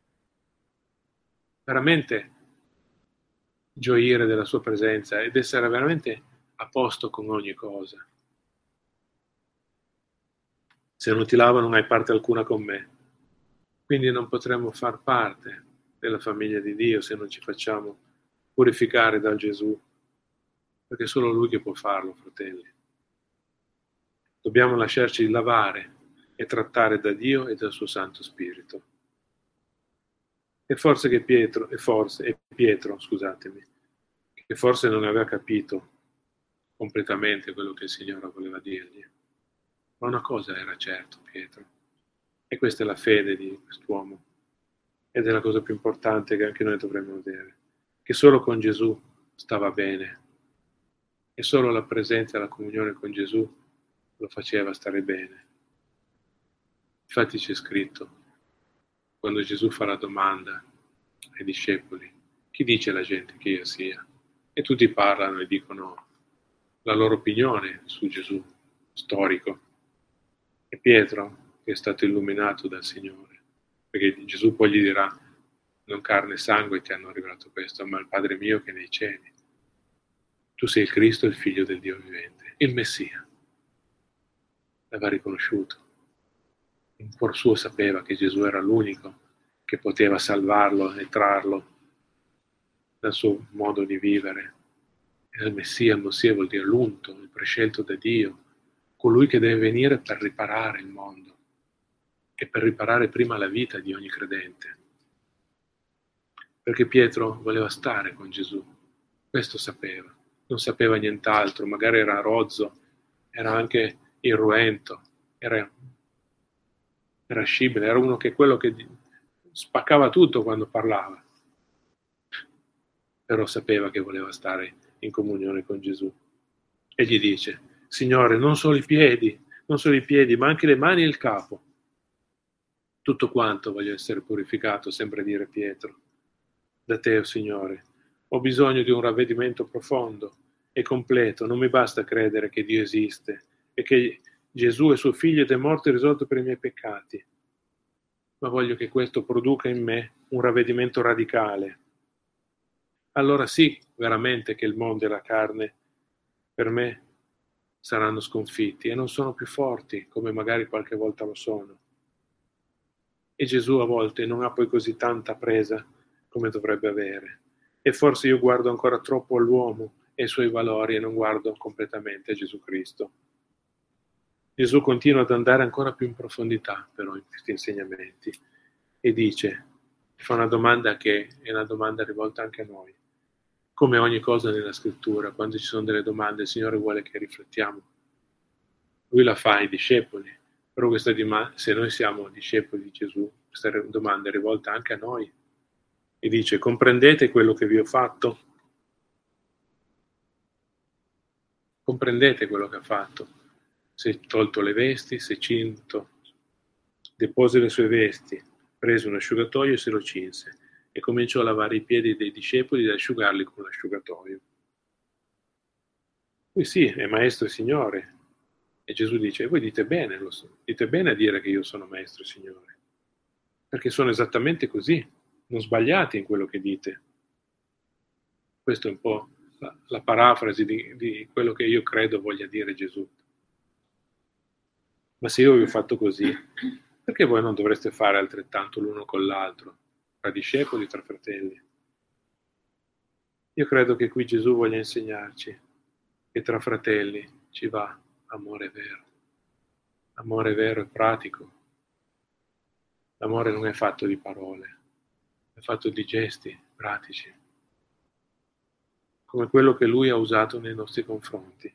veramente gioire della Sua presenza ed essere veramente a posto con ogni cosa. Se non ti lavo non hai parte alcuna con me, quindi non potremo far parte della famiglia di Dio se non ci facciamo purificare da Gesù, perché è solo Lui che può farlo, fratelli. Dobbiamo lasciarci lavare e trattare da Dio e dal suo Santo Spirito. E forse Pietro, che forse non aveva capito completamente quello che il Signore voleva dirgli. Ma una cosa era certo, Pietro, e questa è la fede di quest'uomo, ed è la cosa più importante che anche noi dovremmo vedere, che solo con Gesù stava bene, e solo la presenza e la comunione con Gesù lo faceva stare bene. Infatti c'è scritto, quando Gesù fa la domanda ai discepoli, chi dice la gente che io sia? E tutti parlano e dicono la loro opinione su Gesù, storico. E Pietro, che è stato illuminato dal Signore, perché Gesù poi gli dirà, non carne e sangue ti hanno rivelato questo, ma il Padre mio che è nei cieli. Tu sei il Cristo, il Figlio del Dio vivente, il Messia. L'aveva riconosciuto. In cuor suo sapeva che Gesù era l'unico che poteva salvarlo e trarlo dal suo modo di vivere. Era il Messia vuol dire l'unto, il prescelto da Dio, colui che deve venire per riparare il mondo e per riparare prima la vita di ogni credente. Perché Pietro voleva stare con Gesù, questo sapeva, non sapeva nient'altro, magari era rozzo, era anche irruento, era scibile, era uno che quello che spaccava tutto quando parlava, però sapeva che voleva stare in comunione con Gesù. E gli dice, Signore, non solo i piedi, ma anche le mani e il capo. Tutto quanto voglio essere purificato, sembra dire Pietro. Da te, oh Signore, ho bisogno di un ravvedimento profondo e completo. Non mi basta credere che Dio esiste e che Gesù è suo figlio ed è morto e risolto per i miei peccati. Ma voglio che questo produca in me un ravvedimento radicale. Allora sì, veramente che il mondo e la carne per me saranno sconfitti e non sono più forti come magari qualche volta lo sono. E Gesù a volte non ha poi così tanta presa come dovrebbe avere. E forse io guardo ancora troppo all'uomo e ai suoi valori e non guardo completamente a Gesù Cristo. Gesù continua ad andare ancora più in profondità però in questi insegnamenti e dice, fa una domanda che è una domanda rivolta anche a noi. Come ogni cosa nella scrittura, quando ci sono delle domande, il Signore vuole che riflettiamo. Lui la fa ai discepoli, però questa se noi siamo discepoli di Gesù, questa domanda è rivolta anche a noi. E dice, comprendete quello che vi ho fatto? Comprendete quello che ha fatto? Si è tolto le vesti, si è cinto, depose le sue vesti, prese un asciugatoio e se lo cinse e cominciò a lavare i piedi dei discepoli ed asciugarli con l'asciugatoio. Lui sì, è maestro e signore. E Gesù dice, voi dite bene, dite bene a dire che io sono maestro e signore, perché sono esattamente così, non sbagliate in quello che dite. Questa è un po' la parafrasi di quello che io credo voglia dire Gesù. Ma se io vi ho fatto così, perché voi non dovreste fare altrettanto l'uno con l'altro, tra discepoli, tra fratelli? Io credo che qui Gesù voglia insegnarci che tra fratelli ci va amore vero e pratico. L'amore non è fatto di parole, è fatto di gesti pratici, come quello che lui ha usato nei nostri confronti.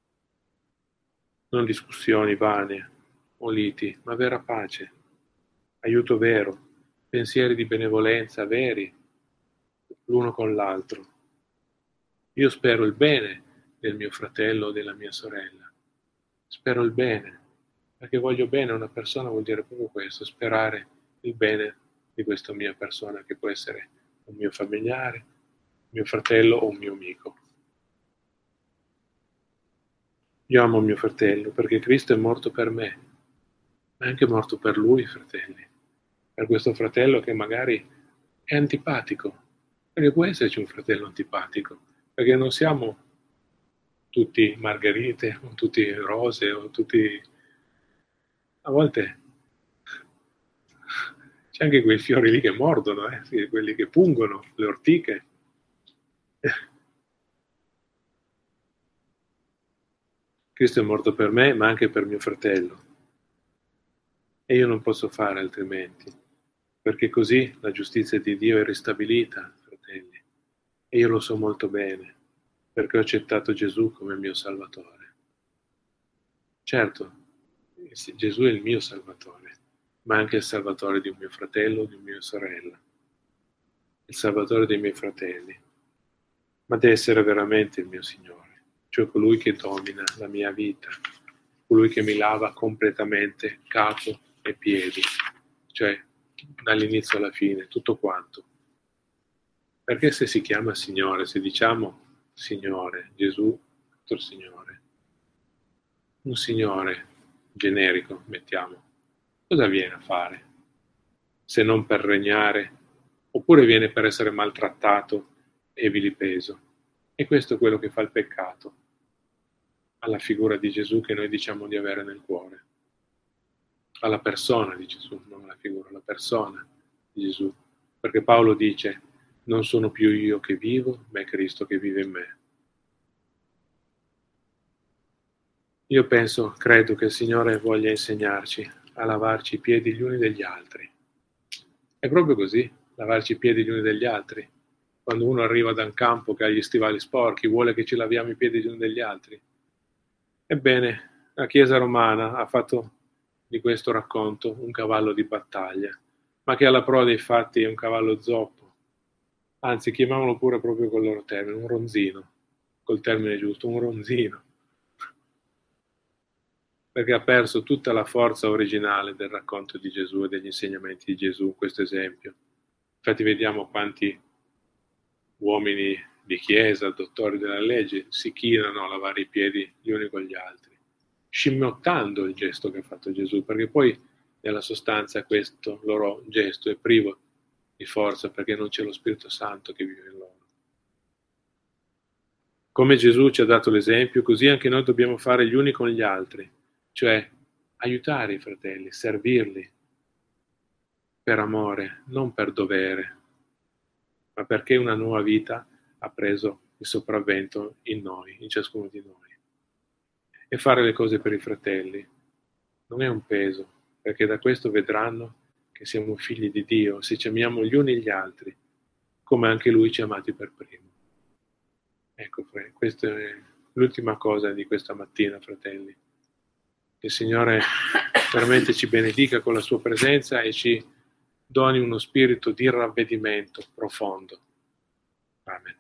Non discussioni vane o liti, ma vera pace, aiuto vero, pensieri di benevolenza veri l'uno con l'altro. Io spero il bene del mio fratello o della mia sorella. Spero il bene, perché voglio bene a una persona vuol dire proprio questo, sperare il bene di questa mia persona, che può essere un mio familiare, un mio fratello o un mio amico. Io amo mio fratello perché Cristo è morto per me, ma è anche morto per lui, fratelli, per questo fratello che magari è antipatico, perché può esserci un fratello antipatico, perché non siamo tutti margherite, o tutti rose, o tutti... A volte c'è anche quei fiori lì che mordono, sì, quelli che pungono, le ortiche. Cristo è morto per me, ma anche per mio fratello. E io non posso fare altrimenti, perché così la giustizia di Dio è ristabilita, fratelli. E io lo so molto bene, perché ho accettato Gesù come mio Salvatore. Certo, Gesù è il mio Salvatore, ma anche il Salvatore di un mio fratello, di una mia sorella, il Salvatore dei miei fratelli, ma deve essere veramente il mio Signore, cioè colui che domina la mia vita, colui che mi lava completamente capo e piedi, cioè dall'inizio alla fine, tutto quanto. Perché se si chiama Signore, se diciamo Signore, Gesù, nostro Signore, un Signore generico, mettiamo, cosa viene a fare? Se non per regnare, oppure viene per essere maltrattato e vilipeso. E questo è quello che fa il peccato alla figura di Gesù che noi diciamo di avere nel cuore, alla persona di Gesù, non alla figura, alla persona di Gesù. Perché Paolo dice, non sono più io che vivo, ma è Cristo che vive in me. Io credo che il Signore voglia insegnarci a lavarci i piedi gli uni degli altri. È proprio così, lavarci i piedi gli uni degli altri. Quando uno arriva da un campo che ha gli stivali sporchi, vuole che ci laviamo i piedi gli uni degli altri. Ebbene, la Chiesa romana ha fatto di questo racconto un cavallo di battaglia, ma che alla prova dei fatti è un cavallo zoppo. Anzi, chiamavano pure proprio col loro termine, un ronzino, col termine giusto, un ronzino. Perché ha perso tutta la forza originale del racconto di Gesù e degli insegnamenti di Gesù, questo esempio. Infatti vediamo quanti uomini di chiesa, dottori della legge, si chinano a lavare i piedi gli uni con gli altri, scimmiottando il gesto che ha fatto Gesù, perché poi nella sostanza questo loro gesto è privo di forza, perché non c'è lo Spirito Santo che vive in loro. Come Gesù ci ha dato l'esempio, così anche noi dobbiamo fare gli uni con gli altri, cioè aiutare i fratelli, servirli per amore, non per dovere, ma perché una nuova vita ha preso il sopravvento in noi, in ciascuno di noi. E fare le cose per i fratelli non è un peso, perché da questo vedranno che siamo figli di Dio, se ci amiamo gli uni gli altri, come anche Lui ci ha amati per primo. Ecco, questa è l'ultima cosa di questa mattina, fratelli. Che il Signore veramente ci benedica con la sua presenza e ci doni uno spirito di ravvedimento profondo. Amen.